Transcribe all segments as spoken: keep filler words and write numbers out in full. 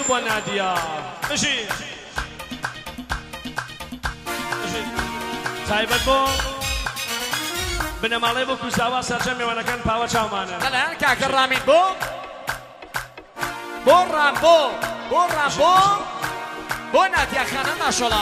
بۆ نادیا بژی تایبەت بۆ بنەماڵەی بۆ کوزاوا سەرجەم میوانەکان پاوە چاومانە بەڵێن کاکە ڕامین بۆ بۆ ڕام بۆ بۆ ڕام بۆ بۆ نادیا خانە ماشەڵڵا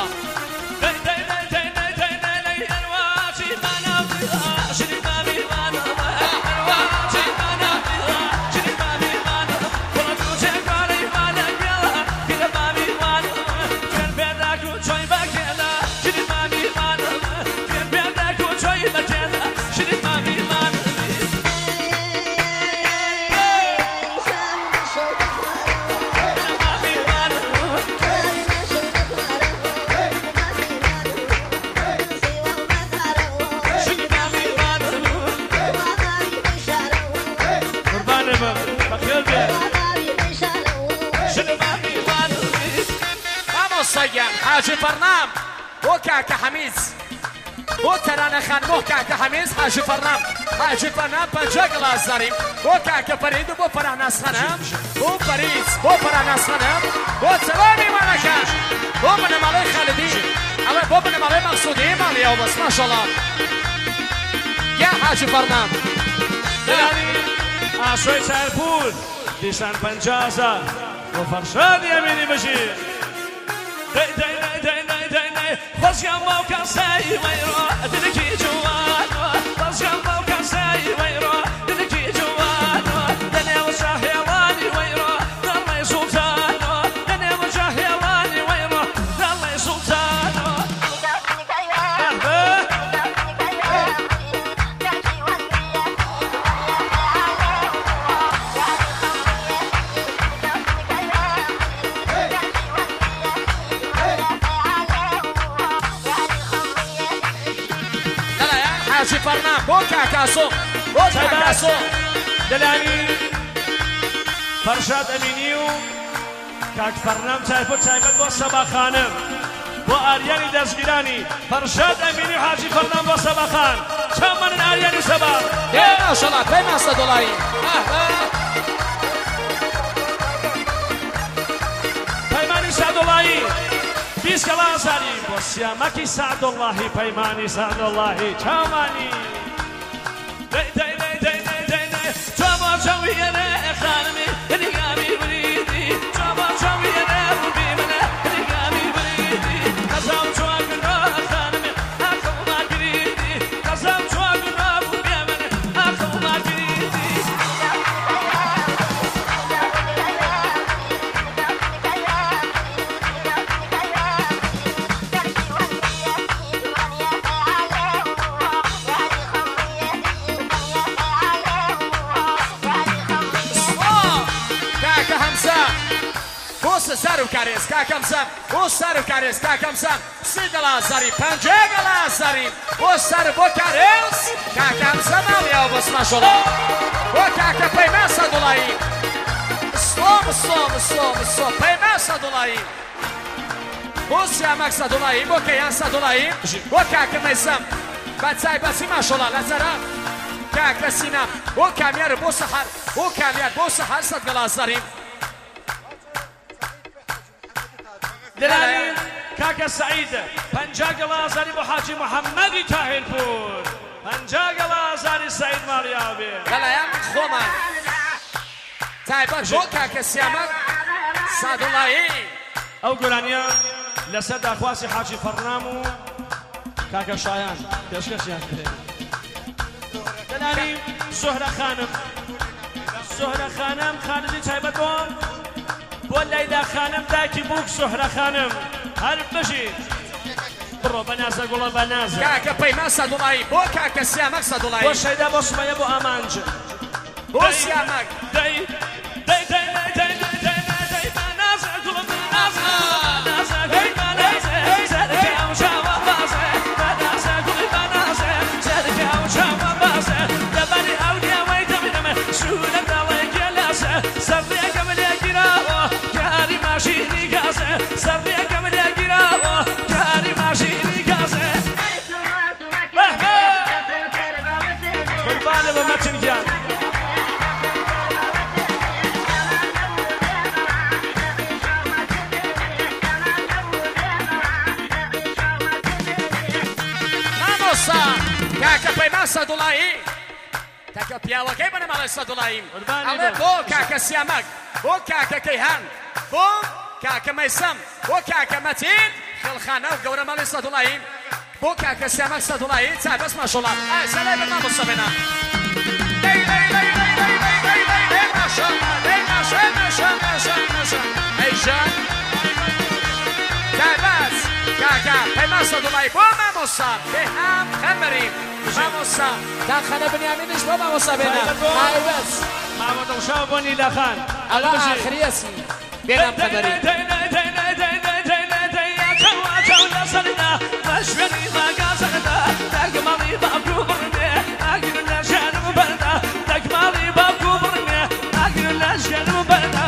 حاجی فرنام بۆ کاکە حەمیز بۆ تەرانە خان بۆ کاکە حەمیز حاجی فرنام حاجی فرنام پەنجە گڵاس داریم بۆ کاکە فەرید و بۆ پەراناس خەنەم بۆ فەرید بۆ پەراناس خەنەم بۆ چەوە میوانەکان بۆ بنەماڵەی خالدی ئەوە بۆ بنەماڵەی مەقسوودی ماڵیەوە بەس ماشەڵڵا یا حاجی فرنام ئاسۆی چارپول دیسان پەنجا هەزار بۆ فەرشادی ئەمینی بەشیر خۆزیان باو کەسایی وەیڕۆ دلێکی جوانەوە خۆزیان باو کەسایی وەیڕۆ دلێکی جوانەوە دەنێوە جاهێڵانی وەیڕۆ دەڵێ سوڵتانەوە دەنێوە جاهێڵانی وەیڕۆ دەڵێ سوڵتانەوە حاجی فرنام بۆ کاکاسۆ بۆ کاکاسۆ دەلانی فەرشاد ئەمینی و کاک فەرنام چایبەت چایبەت بۆ سەباخانم بۆ ئاریانی دەستگیرانی فەرشاد ئەمینی و حاجی فەرنام بۆ سەباخان چاومانن ئاریانی سەبا ماشەڵڵا پەیمان سەدوڵایی پەیمانی سەدوڵایی بیست کەڵازاری بۆ سیامەکی سەعدوڵڵاهی پەیمانی سەعدوڵڵاهی چاومانی دەی دەی دەی دەی دەی دەی دەی چۆ بۆ چەویەنە خانمی هەلیگامی بریدی چۆ بۆ چەویەنە بووبی منە هەلیگامی بریدی قەزاو چۆگنۆ خانمی ئاخەوما گریدی قەزاو چۆگنۆ بووبێ منە ئاخەوما گریدی بۆ سەر و کارێز کاکەم سەم بۆ سەر و کارێز کاکەم سەم سی گەڵازاری پەنجە گەڵازاری بۆ سەر بۆ کارێز کاکەم سەم ئەڵیاو بەس ماشەڵڵا بۆ کاکە پەیمان سەدوڵایی سڵۆم سڵۆم سڵۆم سڵۆم پەیمان سەدوڵایی بۆ سیامەک سەدوڵایی بۆ کەیان سەدوڵایی بۆ کاکە مەیسەم بە چایبەتی ماشەڵڵا لە جەرە کاکە سینام بۆ کامیار بۆ سەحەر بۆ کامیار بۆ سەحەر سەد گەڵازاری دلانی کاکە سعیدە پەنجا گەڵازاری بۆ حاجی محەممەدی تاهیرپور پەنجا گەڵازاری سعید ماڵیاوێ لەلایەن خۆمان تایبەت بۆ کاکە سیامەک سەدوڵایی ئەو گۆرانیە لەسەر داخواسی حاجی فەرنام و کاکە شایان پێشکەشیان کرێ دلانی زۆهرە خانم زۆهرە خانم خالدی تایبەت بۆ بۆ لەیلا خانم داکی بووک زۆهرە خانم هەر بژیت بڕۆ بەنازە گوڵە بەنازە کاکە پەیمان سەدوڵایی بۆ کاکە سیامەک سەدوڵایی بۆ شەیدا بۆ سومەیە بۆ ئامانج بۆ سیامەک دەی دەی دەی دەی دەی دەی دەی بەنازە گوڵە بەنازە بەنازە گوڵی بەنازە سەرکە ئەو چاوە بازە بەنازە گوڵی بەنازە سەرکە ئەو چاوە بازە لەبەری ئەو نیاوەی دەبینەمە سوورە دەڵێ گێلاسە سەردێکەم لێ گیراوە کاری ماشینی گازە سەردێکەم لێ گیراوە کاری ماشینی گازە قوربانە بە مەتن گیان مامۆستا کاکە پەیمان سەدوڵایی تاکە پیاوەکەی بنەماڵی سەدوڵاییم ئەڵێ بۆ کاکە سیامەک بۆ کاکە کەیهان بۆ کاکە مەیسەم بۆ کاکە مەتین خێڵخانە و گەورە ماڵی سەدوڵاییم بۆ کاکە سیامەک سەدوڵایی چابەس ماشەڵڵا ئای سەلای بە مامۆستا بێنە لەی لەی لەی لەی لەی لەی لەی لەی لەی ماشەڵڵا لەی ماشە ماشە ماشە ماشە ئەیژان چابەس کاکە پەیمان سەدوڵایی بۆ مامۆستا بێهام خەمبەریم مامۆستا داخەنە بنیامینش بۆ مامۆستا بێنە ئای بەس مامۆستا وشاو بۆ نیلەخان ئەڵا ئاخریەسی بێنام خەمبەری مشوني ما قاصدنا تكمالي بابكو برني اقل لشان وبردا تكمالي بابكو برني اقل لشان وبردا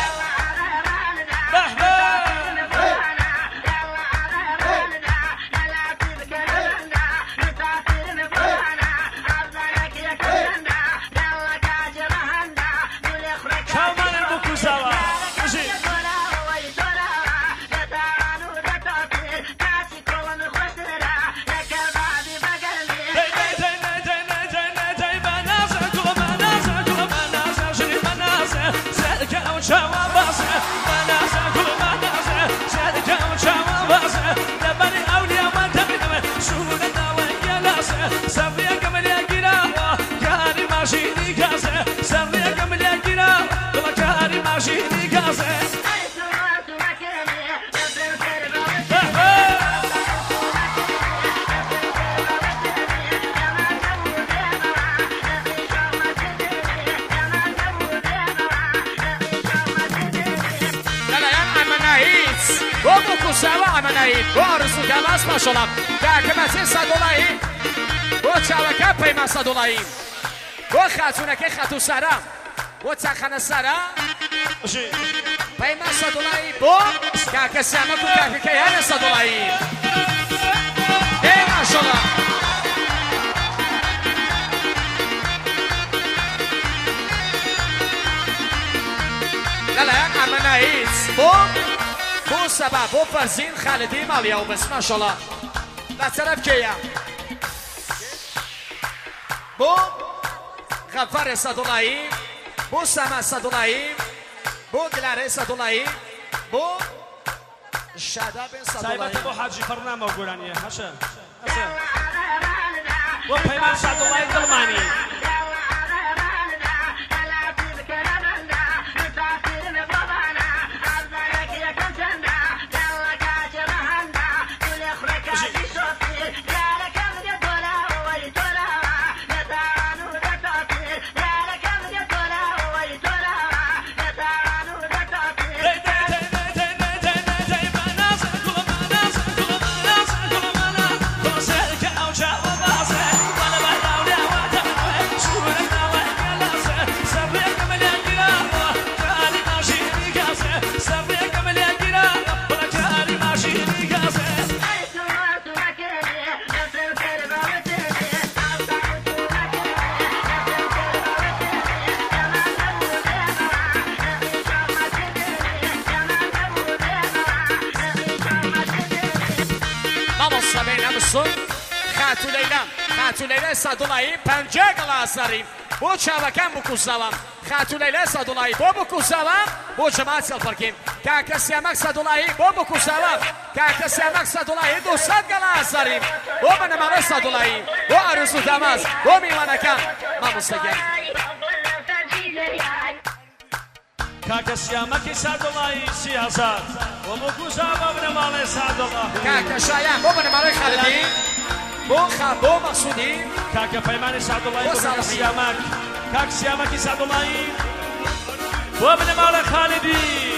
ساوا عملایی بارسو دماس ماشالله کاکە مەتین سەدوڵایی بۆ چاوەکە پەیمان سەدوڵایی بۆ خاتونەکەی خەتو سارا بۆ چاخەنە سارا پەیمان سەدوڵایی بۆ کاکە سیامەک و کاکە کەیهانە سەدوڵایی ئێ ماشالله لەلایەن ئەمە هیچ بۆ بۆ سەبا بۆ فەرزین خالدی ماڵیا و بەس ماشەڵڵا بەتەرەف کێیە بۆ غەفەرێ سەدوڵایی بۆ سەما سەدوڵایی بۆ گلارەی سەدوڵایی بۆ شادابێن سەدوڵایی سایبەتە بۆ حاجی فەرنامە و گۆرانیە هەشە هەشە بۆ پەیمان سەدوڵایی دڵمانی خاتو لەیلام خاتو لەیلای سەدوڵایی پەنجە گەڵاسەریم بۆ چاوەکان بکوسەوەم خاتو لەیلای سەدوڵایی بۆ بکوسەوەم بۆ جەماعەت سەڵفەرکیم کاکە سیامەک سەدوڵایی بۆ بکوسەوەم کاکە سیامەک سەدوڵایی دووسەد گەڵاسەریم بۆ بەنەماڵەی سەدوڵایی بۆ عروس و داماز بۆ میوانەکان مامۆستاگیان کاکە سیامەکی سەدوڵایی سی هەزار بۆ بکوسەوە بۆ بنەماڵەی سەدوڵایی کاکە شایان بۆ بنەماڵەی خالدی بۆ خا بۆ مەسعودی کاکە پەیمانی سەدوڵایی بۆ کاکە سیامەک کاک سیامەکی سەدوڵایی بۆ بنەماڵەی خالدی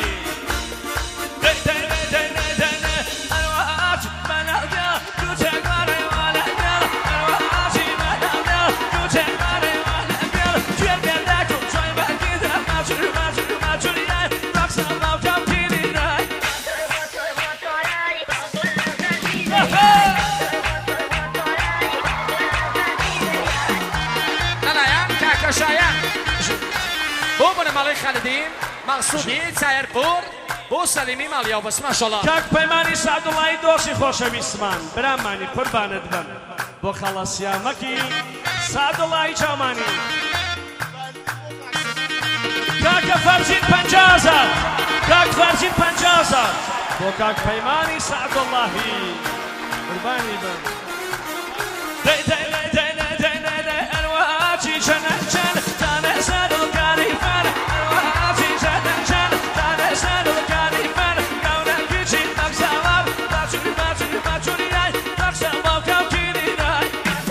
بۆ بنەماڵەی خالدی مەسعودی چایەرپۆر بۆ سەلیمی ماڵیا و بەس ماشەڵڵا کاک پەیمانی سەدوڵایی دۆشی خۆشەویستمان برامانی قوربانت بم بۆ خەڵەسیامەکی سادڵایی چامانی کاکە فەرزین پەنجا هەزار کاک فەرزین پەنجا هەزار بۆ کاک پەیمانی سادڵاهی قوربانی بن دەی دەی دەی دەی دەی دەی دەی دەی ئەرواچی چەنە چەن تانە سادڵکاری فەر ئەرواچی چەنە چەن تانە سادڵکاری فەر گەورە کچی مەکسەڵار باچووری باچووری باچووری دای مەکسەڵاو کەوتیری دای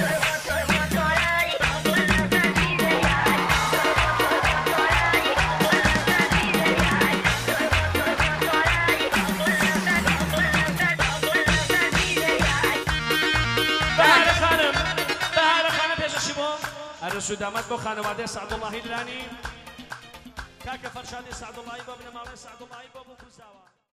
بەهارە خانم بەهارە خانم پێشەشی بۆ ئەرزوو دامەت بۆ خانەوادەی سەعدوڵڵاهی درانی کاکە فەرشادی سەعدوڵڵاهی بۆ بنەماڵەی سەعدوڵڵاهی بۆ بۆ کوزاوە